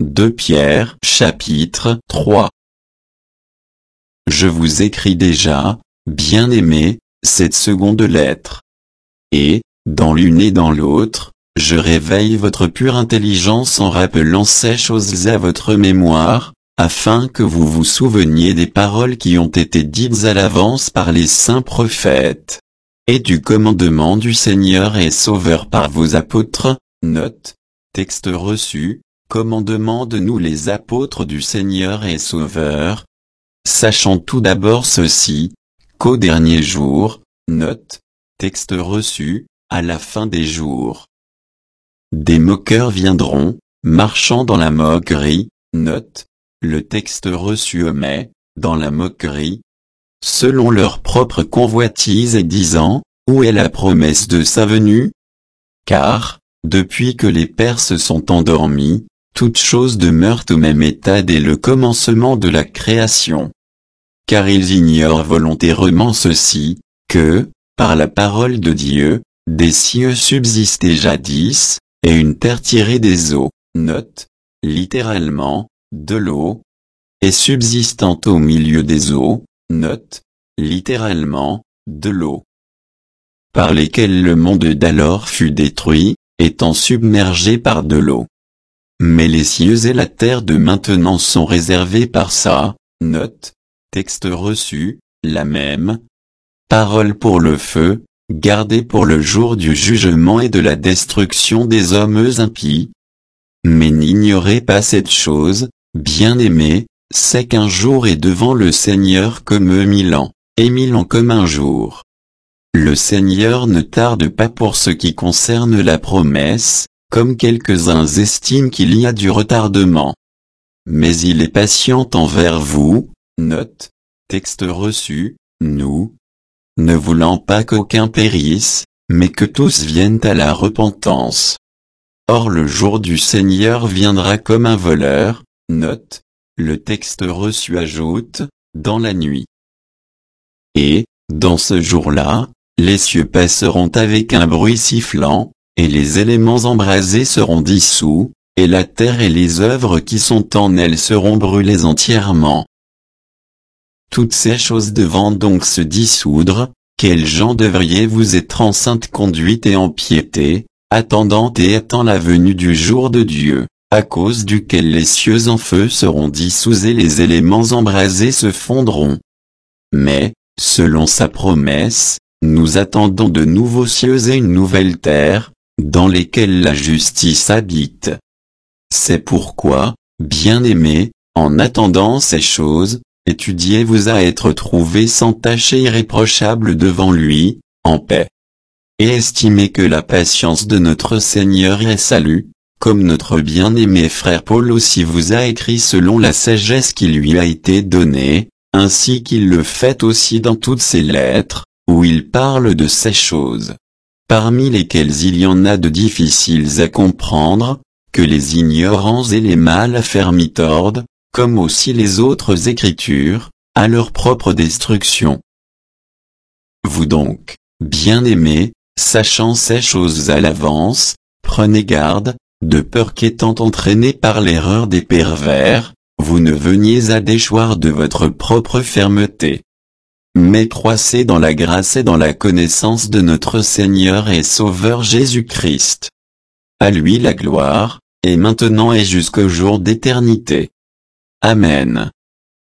2 Pierre chapitre 3. Je vous écris déjà, bien-aimés, cette seconde lettre. Et, dans l'une et dans l'autre, je réveille votre pure intelligence en rappelant ces choses à votre mémoire, afin que vous vous souveniez des paroles qui ont été dites à l'avance par les saints prophètes, et du commandement du Seigneur et Sauveur par vos apôtres. Note, texte reçu, commandement de nous les apôtres du Seigneur et Sauveur. Sachant tout d'abord ceci, qu'au dernier jour, note, texte reçu, à la fin des jours, des moqueurs viendront, marchant dans la moquerie, note, le texte reçu omet, dans la moquerie, selon leur propre convoitise et disant, où est la promesse de sa venue? Car, depuis que les pères se sont endormis, toutes choses demeurent au même état dès le commencement de la création. Car ils ignorent volontairement ceci, que, par la parole de Dieu, des cieux subsistaient jadis, et une terre tirée des eaux, note, littéralement, de l'eau, et subsistant au milieu des eaux, note, littéralement, de l'eau, par lesquelles le monde d'alors fut détruit, étant submergé par de l'eau. Mais les cieux et la terre de maintenant sont réservés par sa, note, texte reçu, la même parole pour le feu, gardée pour le jour du jugement et de la destruction des hommes impies. Mais n'ignorez pas cette chose, bien-aimés, c'est qu'un jour est devant le Seigneur comme 1000 ans, et 1000 ans comme un jour. Le Seigneur ne tarde pas pour ce qui concerne la promesse, comme quelques-uns estiment qu'il y a du retardement. Mais il est patient envers vous, note, texte reçu, nous, ne voulant pas qu'aucun périsse, mais que tous viennent à la repentance. Or le jour du Seigneur viendra comme un voleur, note, le texte reçu ajoute, dans la nuit. Et, dans ce jour-là, les cieux passeront avec un bruit sifflant, et les éléments embrasés seront dissous, et la terre et les œuvres qui sont en elle seront brûlées entièrement. Toutes ces choses devant donc se dissoudre, quels gens devriez-vous être en sainte conduite et en piété, attendant et attend la venue du jour de Dieu, à cause duquel les cieux en feu seront dissous et les éléments embrasés se fondront. Mais, selon sa promesse, nous attendons de nouveaux cieux et une nouvelle terre, dans lesquels la justice habite. C'est pourquoi, bien-aimés, en attendant ces choses, étudiez-vous à être trouvés sans tache et irréprochables devant lui, en paix. Et estimez que la patience de notre Seigneur est salut, comme notre bien-aimé frère Paul aussi vous a écrit selon la sagesse qui lui a été donnée, ainsi qu'il le fait aussi dans toutes ses lettres, où il parle de ces choses, parmi lesquelles il y en a de difficiles à comprendre, que les ignorants et les mal affermis tordent, comme aussi les autres écritures, à leur propre destruction. Vous donc, bien-aimés, sachant ces choses à l'avance, prenez garde, de peur qu'étant entraînés par l'erreur des pervers, vous ne veniez à déchoir de votre propre fermeté. Mais croissez dans la grâce et dans la connaissance de notre Seigneur et Sauveur Jésus-Christ. À lui la gloire, et maintenant et jusqu'au jour d'éternité. Amen.